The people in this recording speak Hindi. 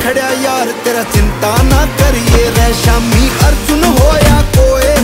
खड़ा यार तेरा चिंता ना करिए रे शामी अर्जुन होया कोए